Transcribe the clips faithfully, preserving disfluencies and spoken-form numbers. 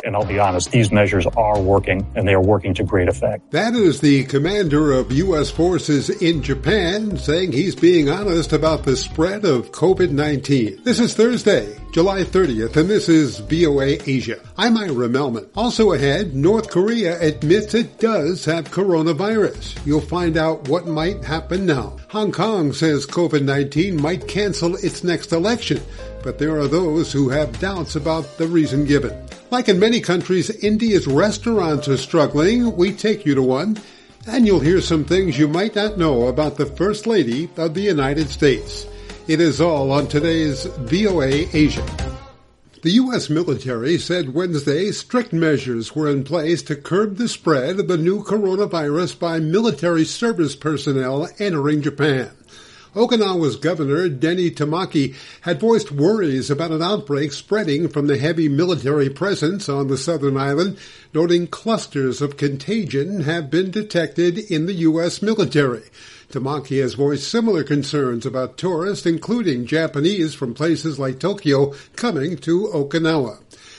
And I'll be honest, these measures are working, and they are working to great effect. That is the commander of U S forces in Japan saying he's being honest about the spread of covid nineteen. This is Thursday, July thirtieth, and this is V O A Asia. I'm Ira Melman. Also ahead, North Korea admits it does have coronavirus. You'll find out what might happen now. Hong Kong says covid nineteen might cancel its next election, but there are those who have doubts about the reason given. Like in many countries, India's restaurants are struggling. We take you to one, and you'll hear some things you might not know about the First Lady of the United States. It is all on today's V O A Asia. The U S military said Wednesday strict measures were in place to curb the spread of the new coronavirus by military service personnel entering Japan. Okinawa's governor, Denny Tamaki, had voiced worries about an outbreak spreading from the heavy military presence on the southern island, noting clusters of contagion have been detected in the U S military. Tamaki has voiced similar concerns about tourists, including Japanese from places like Tokyo, coming to Okinawa.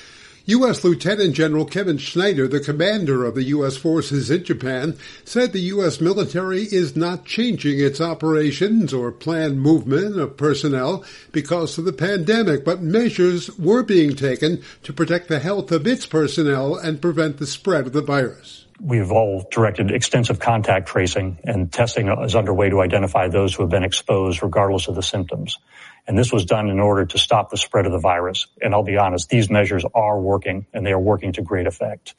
U S Lieutenant General Kevin Schneider, the commander of the U S forces in Japan, said the U S military is not changing its operations or planned movement of personnel because of the pandemic, but measures were being taken to protect the health of its personnel and prevent the spread of the virus. We've all directed extensive contact tracing, and testing is underway to identify those who have been exposed regardless of the symptoms. And this was done in order to stop the spread of the virus. And I'll be honest, these measures are working, and they are working to great effect.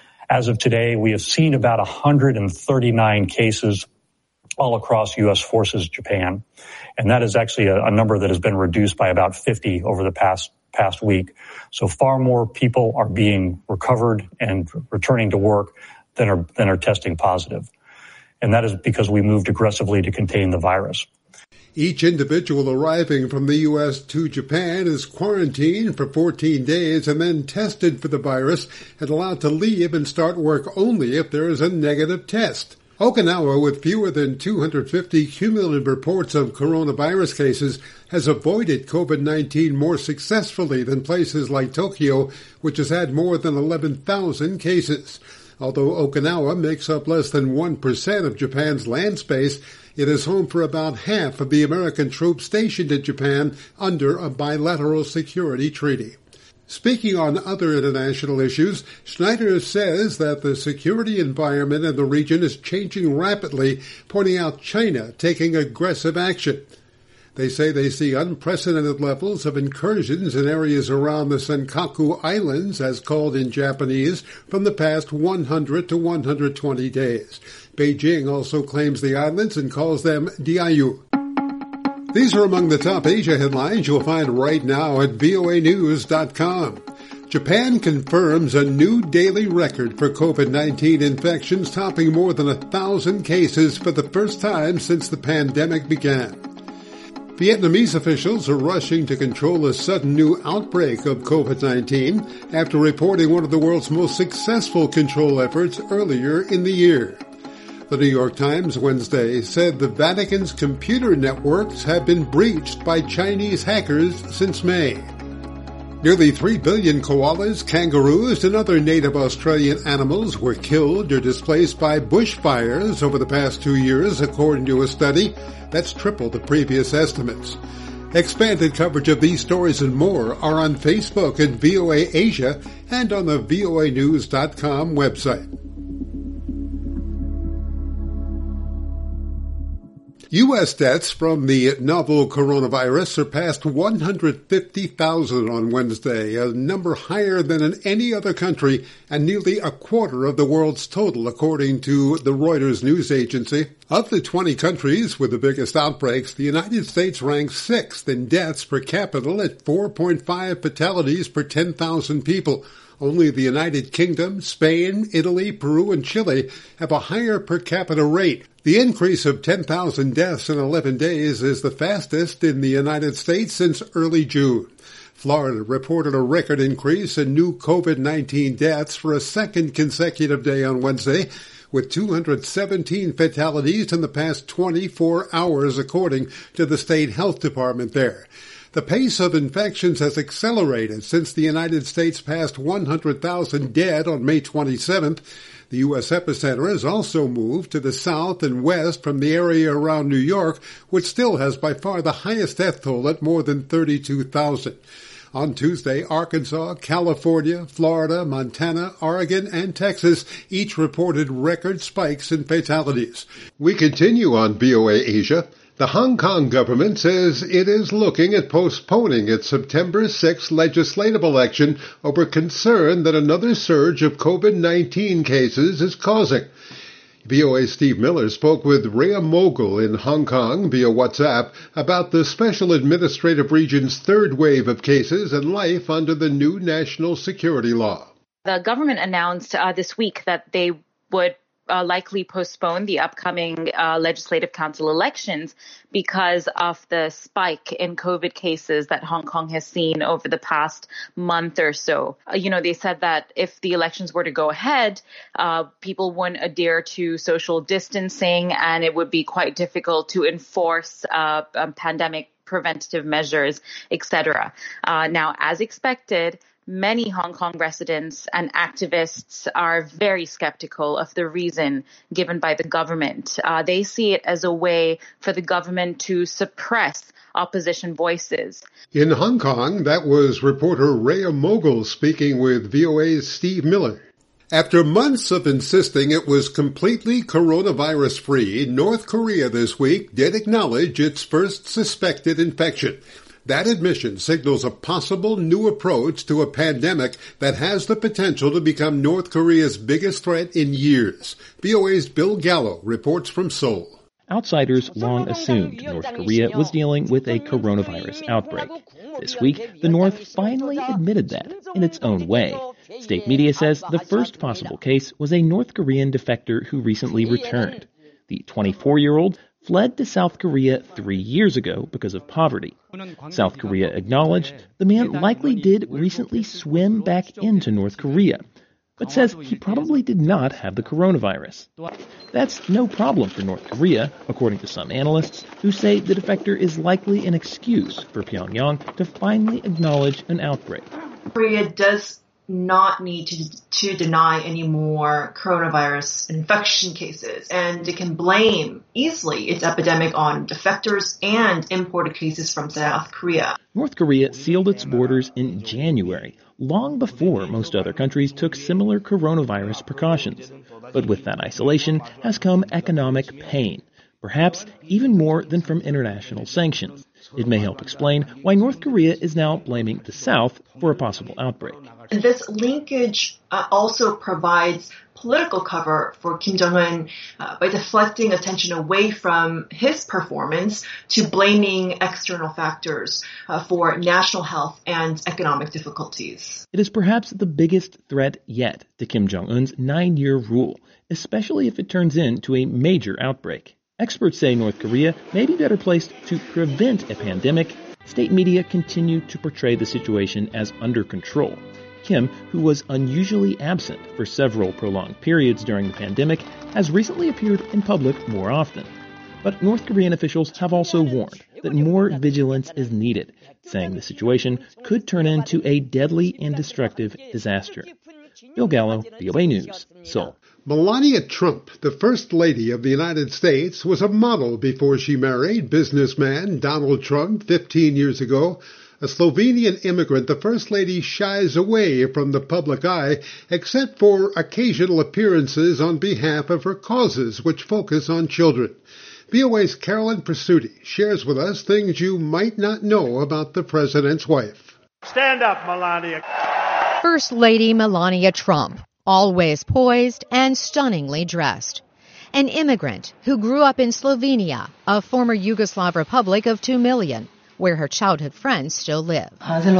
As of today, we have seen about one hundred thirty-nine cases all across U S forces Japan. And that is actually a, a number that has been reduced by about fifty over the past past week. So far more people are being recovered and returning to work than are, than are testing positive. And that is because we moved aggressively to contain the virus. Each individual arriving from the U S to Japan is quarantined for fourteen days and then tested for the virus and allowed to leave and start work only if there is a negative test. Okinawa, with fewer than two hundred fifty cumulative reports of coronavirus cases, has avoided covid nineteen more successfully than places like Tokyo, which has had more than eleven thousand cases. Although Okinawa makes up less than one percent of Japan's land space, it is home for about half of the American troops stationed in Japan under a bilateral security treaty. Speaking on other international issues, Schneider says that the security environment in the region is changing rapidly, pointing out China taking aggressive action. They say they see unprecedented levels of incursions in areas around the Senkaku Islands, as called in Japanese, from the past one hundred to one hundred twenty days. Beijing also claims the islands and calls them Diaoyu. These are among the top Asia headlines you'll find right now at V O A news dot com. Japan confirms a new daily record for covid nineteen infections, topping more than a thousand cases for the first time since the pandemic began. Vietnamese officials are rushing to control a sudden new outbreak of covid nineteen after reporting one of the world's most successful control efforts earlier in the year. The New York Times Wednesday said the Vatican's computer networks have been breached by Chinese hackers since May. Nearly three billion koalas, kangaroos, and other native Australian animals were killed or displaced by bushfires over the past two years, according to a study. That's triple the previous estimates. Expanded coverage of these stories and more are on Facebook at V O A Asia and on the V O A news dot com website. U S deaths from the novel coronavirus surpassed one hundred fifty thousand on Wednesday, a number higher than in any other country and nearly a quarter of the world's total, according to the Reuters news agency. Of the twenty countries with the biggest outbreaks, the United States ranks sixth in deaths per capita at four point five fatalities per ten thousand people. Only the United Kingdom, Spain, Italy, Peru, and Chile have a higher per capita rate. The increase of ten thousand deaths in eleven days is the fastest in the United States since early June. Florida reported a record increase in new covid nineteen deaths for a second consecutive day on Wednesday, with two hundred seventeen fatalities in the past twenty-four hours, according to the state health department there. The pace of infections has accelerated since the United States passed one hundred thousand dead on May twenty-seventh. The U S epicenter has also moved to the south and west from the area around New York, which still has by far the highest death toll at more than thirty-two thousand. On Tuesday, Arkansas, California, Florida, Montana, Oregon, and Texas each reported record spikes in fatalities. We continue on V O A Asia. The Hong Kong government says it is looking at postponing its September sixth legislative election over concern that another surge of COVID nineteen cases is causing. V O A's Steve Miller spoke with Rhea Mogul in Hong Kong via WhatsApp about the Special Administrative Region's third wave of cases and life under the new national security law. The government announced uh, this week that they would Uh, likely postpone the upcoming uh, Legislative Council elections because of the spike in COVID cases that Hong Kong has seen over the past month or so. Uh, you know, they said that if the elections were to go ahead, uh, people wouldn't adhere to social distancing and it would be quite difficult to enforce uh, um, pandemic preventative measures, et cetera. Uh, now, as expected, many Hong Kong residents and activists are very skeptical of the reason given by the government. Uh, they see it as a way for the government to suppress opposition voices. In Hong Kong, that was reporter Rhea Mogul speaking with V O A's Steve Miller. After months of insisting it was completely coronavirus-free, North Korea this week did acknowledge its first suspected infection. That admission signals a possible new approach to a pandemic that has the potential to become North Korea's biggest threat in years. V O A's Bill Gallo reports from Seoul. Outsiders long assumed North Korea was dealing with a coronavirus outbreak. This week, the North finally admitted that in its own way. State media says the first possible case was a North Korean defector who recently returned. The twenty-four-year-old fled to South Korea three years ago because of poverty. South Korea acknowledged the man likely did recently swim back into North Korea, but says he probably did not have the coronavirus. That's no problem for North Korea, according to some analysts, who say the defector is likely an excuse for Pyongyang to finally acknowledge an outbreak. Korea does not need to to deny any more coronavirus infection cases, and it can blame easily its epidemic on defectors and imported cases from South Korea. North Korea sealed its borders in January, long before most other countries took similar coronavirus precautions. But with that isolation has come economic pain, perhaps even more than from international sanctions. It may help explain why North Korea is now blaming the South for a possible outbreak. This linkage uh, also provides political cover for Kim Jong-un uh, by deflecting attention away from his performance to blaming external factors uh, for national health and economic difficulties. It is perhaps the biggest threat yet to Kim Jong-un's nine-year rule, especially if it turns into a major outbreak. Experts say North Korea may be better placed to prevent a pandemic. State media continue to portray the situation as under control. Kim, who was unusually absent for several prolonged periods during the pandemic, has recently appeared in public more often. But North Korean officials have also warned that more vigilance is needed, saying the situation could turn into a deadly and destructive disaster. Bill Gallo, V O A News, Seoul. Melania Trump, the First Lady of the United States, was a model before she married businessman Donald Trump fifteen years ago. A Slovenian immigrant, the First Lady shies away from the public eye, except for occasional appearances on behalf of her causes, which focus on children. V O A's Carolyn Presutti shares with us things you might not know about the president's wife. Stand up, Melania. First Lady Melania Trump, always poised and stunningly dressed. An immigrant who grew up in Slovenia, a former Yugoslav republic of two million, where her childhood friends still live.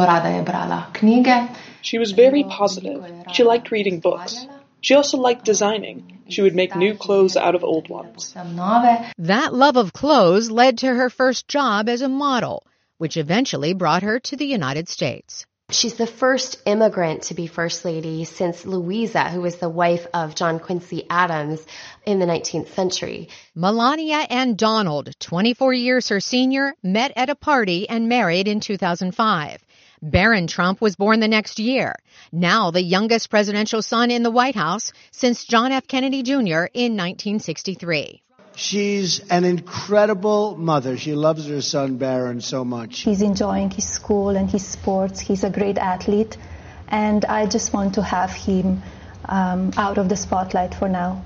She was very positive. She liked reading books. She also liked designing. She would make new clothes out of old ones. That love of clothes led to her first job as a model, which eventually brought her to the United States. She's the first immigrant to be First Lady since Louisa, who was the wife of John Quincy Adams in the nineteenth century. Melania and Donald, twenty-four years her senior, met at a party and married in two thousand five. Barron Trump was born the next year, now the youngest presidential son in the White House since John F. Kennedy Junior in nineteen sixty-three. She's an incredible mother. She loves her son Barron so much. He's enjoying his school and his sports. He's a great athlete, and I just want to have him um, out of the spotlight for now.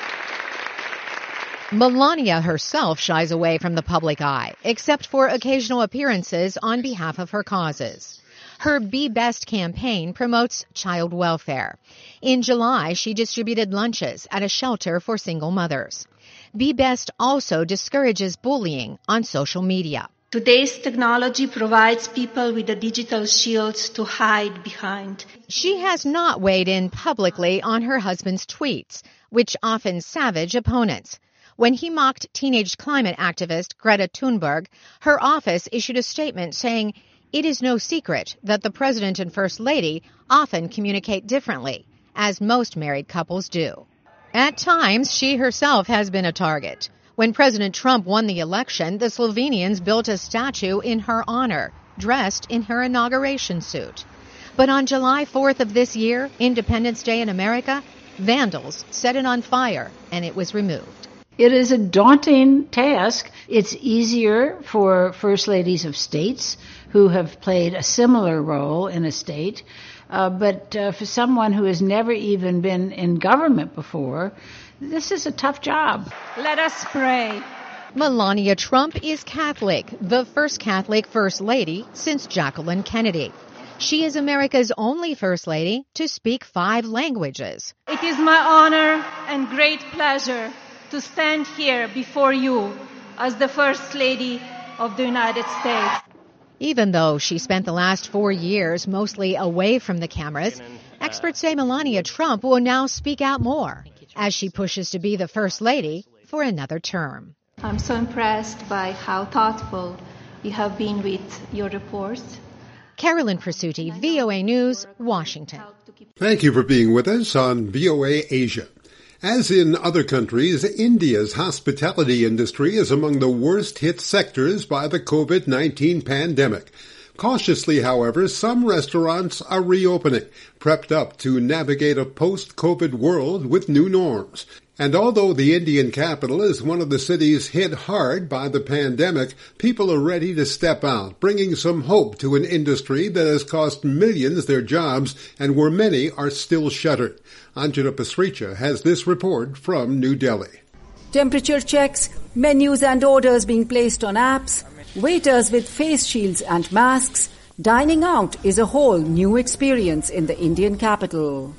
Melania herself shies away from the public eye, except for occasional appearances on behalf of her causes. Her Be Best campaign promotes child welfare. In July, she distributed lunches at a shelter for single mothers. Be Best also discourages bullying on social media. Today's technology provides people with a digital shield to hide behind. She has not weighed in publicly on her husband's tweets, which often savage opponents. When he mocked teenage climate activist Greta Thunberg, her office issued a statement saying, "It is no secret that the president and first lady often communicate differently, as most married couples do." At times, she herself has been a target. When President Trump won the election, the Slovenians built a statue in her honor, dressed in her inauguration suit. But on July fourth of this year, Independence Day in America, vandals set it on fire, and it was removed. It is a daunting task. It's easier for first ladies of states who have played a similar role in a state. Uh, but uh, for someone who has never even been in government before, this is a tough job. Let us pray. Melania Trump is Catholic, the first Catholic First Lady since Jacqueline Kennedy. She is America's only First Lady to speak five languages. It is my honor and great pleasure to stand here before you as the First Lady of the United States. Even though she spent the last four years mostly away from the cameras, experts say Melania Trump will now speak out more as she pushes to be the First Lady for another term. I'm so impressed by how thoughtful you have been with your reports. Carolyn Presutti, V O A News, Washington. Thank you for being with us on V O A Asia. As in other countries, India's hospitality industry is among the worst hit sectors by the COVID nineteen pandemic. Cautiously, however, some restaurants are reopening, prepped up to navigate a post-COVID world with new norms. And although the Indian capital is one of the cities hit hard by the pandemic, people are ready to step out, bringing some hope to an industry that has cost millions their jobs and where many are still shuttered. Anjana Pasricha has this report from New Delhi. Temperature checks, menus and orders being placed on apps, waiters with face shields and masks. Dining out is a whole new experience in the Indian capital.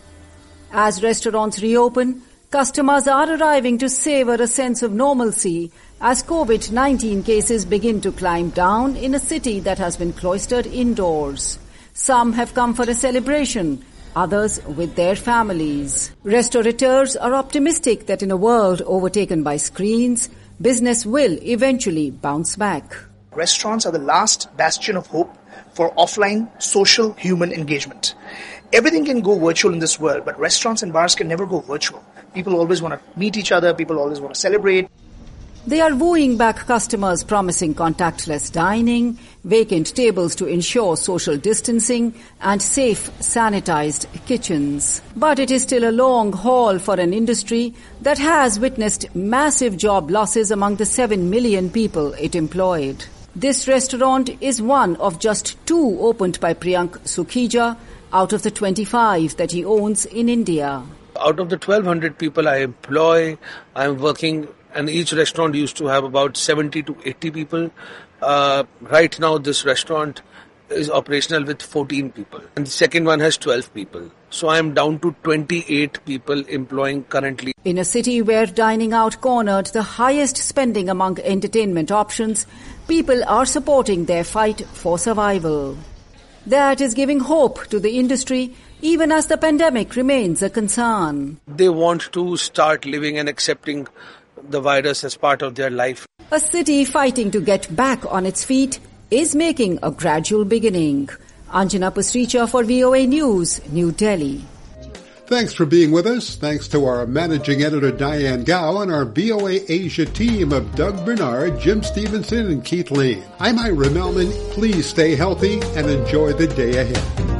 As restaurants reopen, customers are arriving to savor a sense of normalcy as COVID nineteen cases begin to climb down in a city that has been cloistered indoors. Some have come for a celebration, others with their families. Restaurateurs are optimistic that in a world overtaken by screens, business will eventually bounce back. Restaurants are the last bastion of hope for offline social human engagement. Everything can go virtual in this world, but restaurants and bars can never go virtual. People always want to meet each other, people always want to celebrate. They are wooing back customers promising contactless dining, vacant tables to ensure social distancing, and safe, sanitized kitchens. But it is still a long haul for an industry that has witnessed massive job losses among the seven million people it employed. This restaurant is one of just two opened by Priyank Sukhija out of the twenty-five that he owns in India. Out of the twelve hundred people I employ, I am working, and each restaurant used to have about seventy to eighty people. Uh, right now, this restaurant is operational with fourteen people, and the second one has twelve people. So I am down to twenty-eight people employing currently. In a city where dining out cornered the highest spending among entertainment options, people are supporting their fight for survival. That is giving hope to the industry, even as the pandemic remains a concern. They want to start living and accepting the virus as part of their life. A city fighting to get back on its feet is making a gradual beginning. Anjana Pasricha for V O A News, New Delhi. Thanks for being with us. Thanks to our managing editor, Diane Gao, and our V O A Asia team of Doug Bernard, Jim Stevenson, and Keith Lane. I'm Ira Melman. Please stay healthy and enjoy the day ahead.